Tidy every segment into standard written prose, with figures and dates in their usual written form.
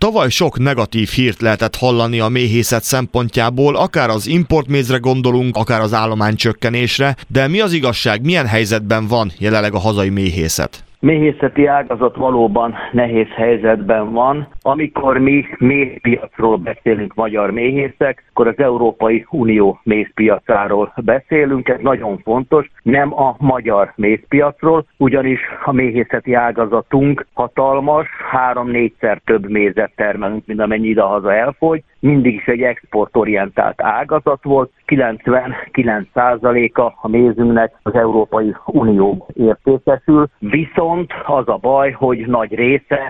Tavaly sok negatív hírt lehetett hallani a méhészet szempontjából, akár az importmézre gondolunk, akár az állománycsökkenésre, de mi az igazság, milyen helyzetben van jelenleg a hazai méhészet? Méhészeti ágazat valóban nehéz helyzetben van. Amikor mi mézpiacról beszélünk magyar méhészek, akkor az Európai Unió mézpiacáról beszélünk. Ez nagyon fontos, nem a magyar mézpiacról, ugyanis a méhészeti ágazatunk hatalmas, 3-4-szer több mézet termelünk, mint amennyi idehaza elfogy. Mindig is egy exportorientált ágazat volt, 99%-a a mézünknek az Európai Unió értékesül, viszont az a baj, hogy nagy része,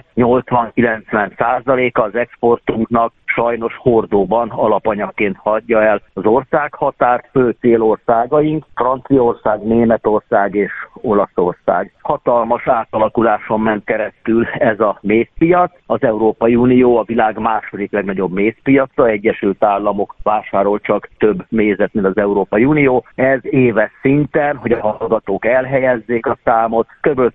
80-90%-a az exportunknak sajnos hordóban alapanyagként hagyja el az országhatárt, fő célországaink, Franciaország, Németország és Olaszország. Hatalmas átalakuláson ment keresztül ez a mézpiac. Az Európai Unió a világ második legnagyobb mézpiaca, Egyesült Államok vásárol csak több mézet, mint az Európai Unió. Ez éves szinten, hogy a hallgatók elhelyezzék a számot, kb.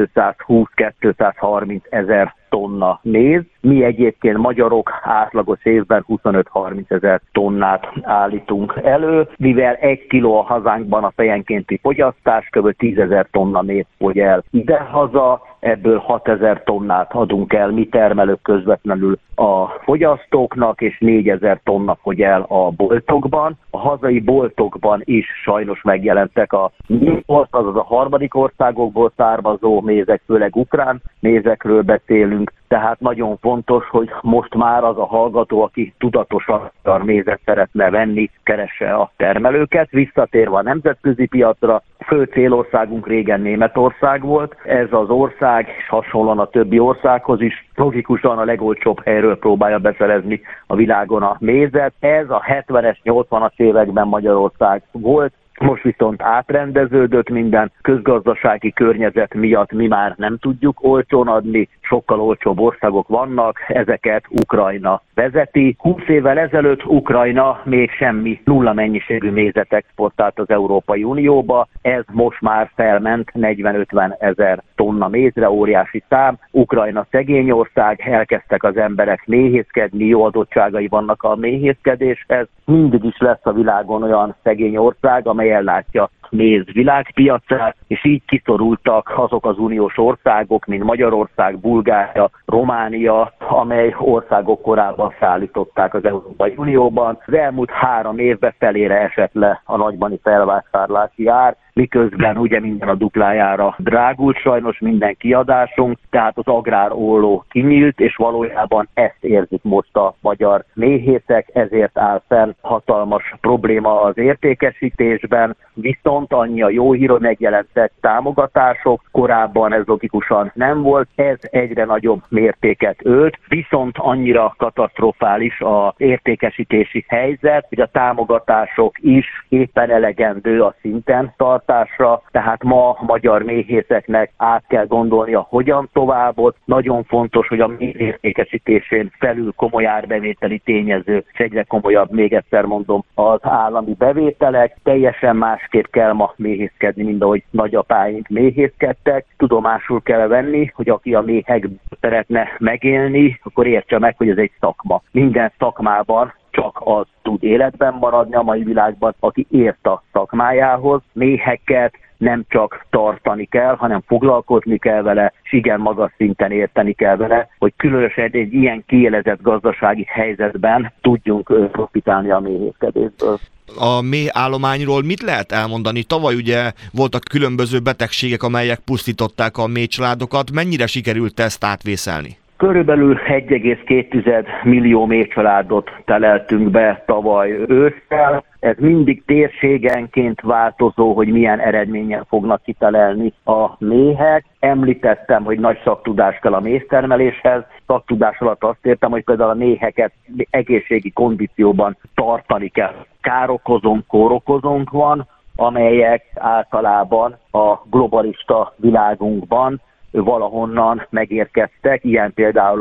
220-230 ezer tonna méz. Mi egyébként magyarok átlagos évben 25-30 ezer tonnát állítunk elő, mivel 1 kiló a hazánkban a fejenkénti fogyasztás, kb. 10 ezer tonna méz fogy el idehaza, ebből 6 ezer tonnát adunk el mi termelők közvetlenül a fogyasztóknak, és 4 ezer tonna fogy el a boltokban. A hazai boltokban is sajnos megjelentek a import, azaz a harmadik országokból származó mézek, főleg ukrán mézekről beszélünk, tehát nagyon fontos, hogy most már az a hallgató, aki tudatosan a mézet szeretne venni, keresse a termelőket. Visszatérve a nemzetközi piacra, fő célországunk régen Németország volt. Ez az ország, és hasonlóan a többi országhoz is, logikusan a legolcsóbb helyről próbálja beszerezni a világon a mézet. Ez a 70-es, 80-as években Magyarország volt. Most viszont átrendeződött minden, közgazdasági környezet miatt mi már nem tudjuk olcsón adni, sokkal olcsóbb országok vannak, ezeket Ukrajna vezeti. 20 évvel ezelőtt Ukrajna még semmi, nulla mennyiségű mézet exportált az Európai Unióba, ez most már felment 40-50 ezer tonna mézre, óriási szám. Ukrajna szegény ország, elkezdtek az emberek méhészkedni, jó adottságai vannak a méhészkedéshez. Mindig is lesz a világon olyan szegény ország, amely ellátja méz világpiacát, és így kiszorultak azok az uniós országok, mint Magyarország, Bulgária, Románia, amely országok korábban szállították az Európai Unióban. Az elmúlt 3 évben felére esett le a nagybani felvásárlási ár, miközben ugye minden a duplájára drágult sajnos minden kiadásunk, tehát az agrárolló kinyílt, és valójában ezt érzik most a magyar méhészek, ezért áll fenn hatalmas probléma az értékesítésben, viszont annyi a jó hír, hogy megjelentek támogatások, korábban ez logikusan nem volt, ez egyre nagyobb mértéket ölt, viszont annyira katasztrofális az értékesítési helyzet, hogy a támogatások is éppen elegendő a szinten tartásra, tehát ma a magyar méhészeknek át kell gondolnia, hogyan továbbot. Nagyon fontos, hogy a méz értékesítésén felül komoly árbevételi tényező, és egyre komolyabb, még egyszer mondom, az állami bevételek. Teljesen másképp kell ma méhészkedni, mint ahogy nagyapáink méhészkedtek. Tudomásul kell venni, hogy aki a méhekből szeretne megélni, akkor értse meg, hogy ez egy szakma. Minden szakmában csak az tud életben maradni a mai világban, aki ért a szakmájához. Méheket nem csak tartani kell, hanem foglalkozni kell vele, és igen magas szinten érteni kell vele, hogy különösen egy ilyen kiélezett gazdasági helyzetben tudjunk profitálni a méhészkedésből. A méhállományról mit lehet elmondani? Tavaly ugye voltak különböző betegségek, amelyek pusztították a méhcsaládokat. Mennyire sikerült ezt átvészelni? Körülbelül 1,2 millió méhcsaládot teleltünk be tavaly ősszel. Ez mindig térségenként változó, hogy milyen eredménnyel fognak kitelelni a méhek. Említettem, hogy nagy szaktudás kell a méztermeléshez. Szaktudás alatt azt értem, hogy például a méheket egészségi kondícióban tartani kell. Károkozónk, kórokozónk van, amelyek általában a globalista világunkban valahonnan megérkeztek, ilyen például egy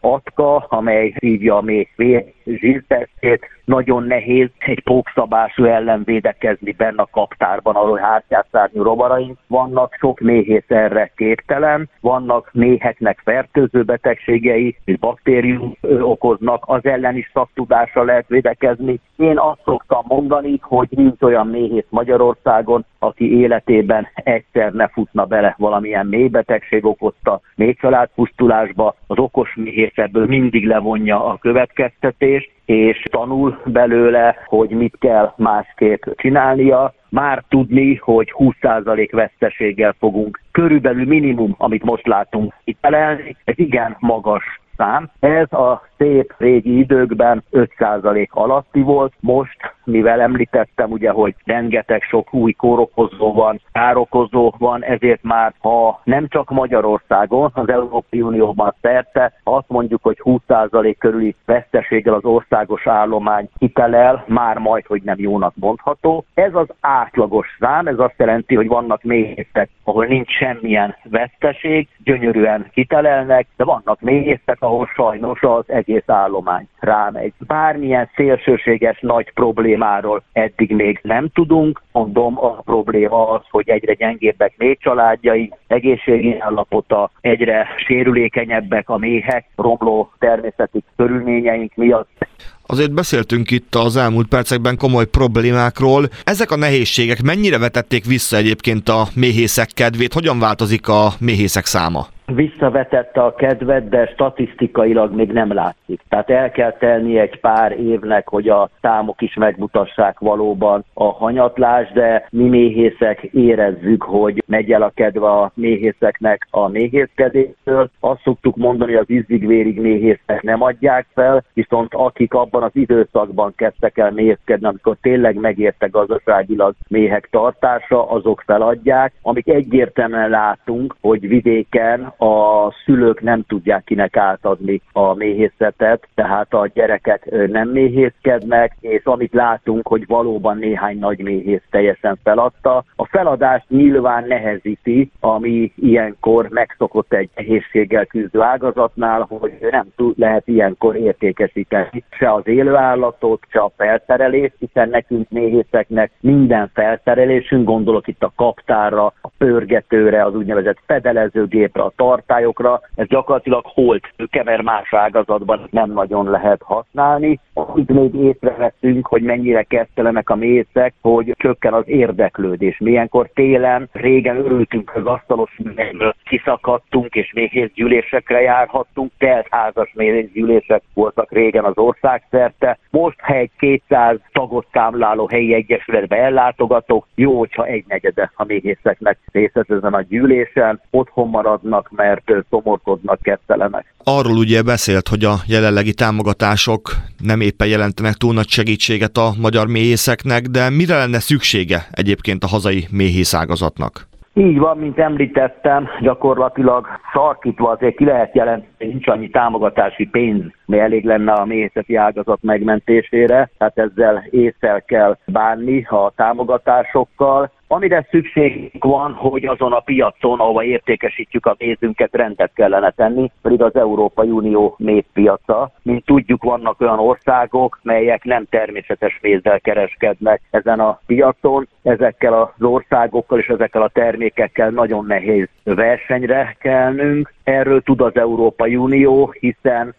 atka, amely hívja a méh zsírtestét. Nagyon nehéz egy pókszabású ellen védekezni benne a kaptárban, ahol hártyásszárnyú robaraink vannak. Sok méhész erre képtelen. Vannak méheknek fertőző betegségei, és baktérium okoznak, az ellen is szaktudással lehet védekezni. Én azt szoktam mondani, hogy nincs olyan méhész Magyarországon, aki életében egyszer ne futna bele valamilyen méhbetegség okozta méhcsaládpusztulásba. Az okos méhész ebből mindig levonja a következtetést, és tanul belőle, hogy mit kell másképp csinálnia. Már tudni, hogy 20% veszteséggel fogunk körülbelül minimum, amit most látunk hitelelni. Ez igen magas szám. Ez a szép régi időkben 5% alatti volt. Most, mivel említettem, ugye, hogy rengeteg sok új kórokozó van, károkozó van, ezért már, ha nem csak Magyarországon, az Európai Unióban szerte, azt mondjuk, hogy 20% körüli veszteséggel az országos állomány hitelel, már majd, hogy nem jónak mondható. Ez az átlagos szám, ez azt jelenti, hogy vannak méhészek, ahol nincs semmilyen veszteség, gyönyörűen hitelelnek, de vannak méhészek, ahol sajnos az egész állomány rámegy. Bármilyen szélsőséges nagy problémáról eddig még nem tudunk. Mondom, a probléma az, hogy egyre gyengébbek méhcsaládjai, egészségi állapota, egyre sérülékenyebbek a méhek, romló természeti körülményeink miatt. Azért beszéltünk itt az elmúlt percekben komoly problémákról. Ezek a nehézségek mennyire vetették vissza egyébként a méhészek kedvét? Hogyan változik a méhészek száma? Visszavetette a kedvet, de statisztikailag még nem látszik. Tehát el kell tenni egy pár évnek, hogy a számok is megmutassák valóban a hanyatlást, de mi méhészek érezzük, hogy megy el a kedve a méhészeknek a méhészkedéstől. Azt szoktuk mondani, hogy az ízig-vérig méhészek nem adják fel, viszont akik abban az időszakban kezdtek el méhészkedni, amikor tényleg megérte gazdaságilag méhek tartása, azok feladják. Amik egyértelműen látunk, hogy vidéken a szülők nem tudják kinek átadni a méhészetet, tehát a gyerekek nem méhészkednek, és amit látunk, hogy valóban néhány nagy méhész teljesen feladta. A feladást nyilván nehezíti, ami ilyenkor megszokott egy nehézséggel küzdő ágazatnál, hogy nem lehet ilyenkor értékesíteni se az élőállatot, se a felszerelést, hiszen nekünk méhészeknek minden felszerelésünk, gondolok itt a kaptárra, a pörgetőre, az úgynevezett fedelezőgépre, a tartályokra, ez gyakorlatilag holt tőke, mert más ágazatban nem nagyon lehet használni. Itt még észrevettünk, hogy mennyire kezdtelenek a méhészek, hogy csökken az érdeklődés. Mi ilyenkor télen régen örültünk az asztalos műhelyből, kiszakadtunk és méhészgyűlésekre járhattunk, teltházas méhészgyűlések voltak régen az országszerte. Most, ha egy 200 tagot számláló helyi egyesületbe ellátogatok, jó, hogyha egynegyede a méhészeknek részt vesz ezen a gyűlésen, otthon maradnak, mert szomorkodnak, kezdtelenek. Arról ugye beszélt, hogy a jelenlegi támogatások nem éppen jelentenek túl nagy segítséget a magyar méhészeknek, de mire lenne szüksége egyébként a hazai méhészágazatnak? Így van, mint említettem, gyakorlatilag sarkítva azért ki lehet jelenteni, hogy nincs annyi támogatási pénz, ami elég lenne a méhészeti ágazat megmentésére, tehát ezzel észre kell bánni a támogatásokkal. Amire szükségünk van, hogy azon a piacon, ahova értékesítjük a mézünket, rendet kellene tenni, pedig az Európai Unió mézpiaca. Mint tudjuk, vannak olyan országok, melyek nem természetes mézzel kereskednek ezen a piacon. Ezekkel az országokkal és ezekkel a termékekkel nagyon nehéz versenyre kelnünk. Erről tud az Európai Unió, hiszen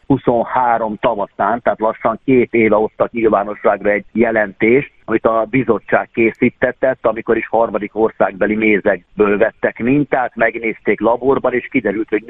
23 tavaszán, tehát lassan 2 éve hoztak nyilvánosságra egy jelentést, amit a bizottság készítetett, amikor is harmadik országbeli mézekből vettek mintát, megnézték laborban, és kiderült, hogy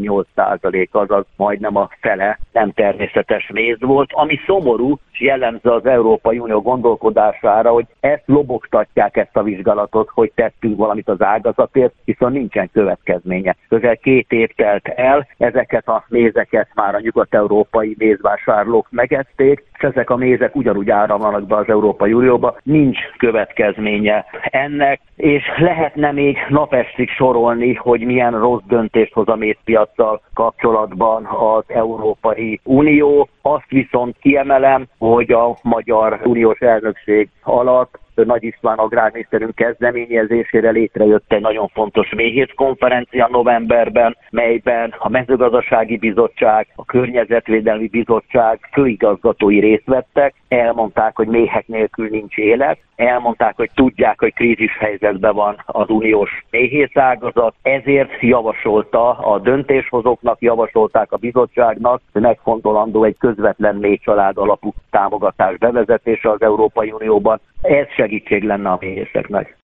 48%, azaz majdnem a fele nem természetes méz volt, ami szomorú, és jellemző az Európai Unió gondolkodására, hogy ezt lobogtatják, ezt a vizsgálatot, hogy tettünk valamit az ágazatért, hiszen nincsen következménye. Közel 2 év telt el, ezeket a mézeket már a nyugat-európai mézvásárlók megették, és ezek a mézek ugyanúgy áramlanak be az Európai Unióba, nincs következménye ennek, és lehetne még napestig sorolni, hogy milyen rossz döntést hoz a mézpiaccal kapcsolatban az Európai Unió. Azt viszont kiemelem, hogy a magyar uniós elnökség alatt Nagy István agrárminiszterünk kezdeményezésére létrejött egy nagyon fontos méhészkonferencia novemberben, melyben a Mezőgazdasági Bizottság, a Környezetvédelmi Bizottság főigazgatói részt vettek, elmondták, hogy méhek nélkül nincs élet, elmondták, hogy tudják, hogy krízis helyzetben van az uniós méhészágazat, ezért javasolta a döntéshozóknak, javasolták a bizottságnak, hogy megfontolandó egy közvetlen méhcsalád alapú támogatás bevezetése az Európai Unióban. Ez segítség lenne a méhészeknek.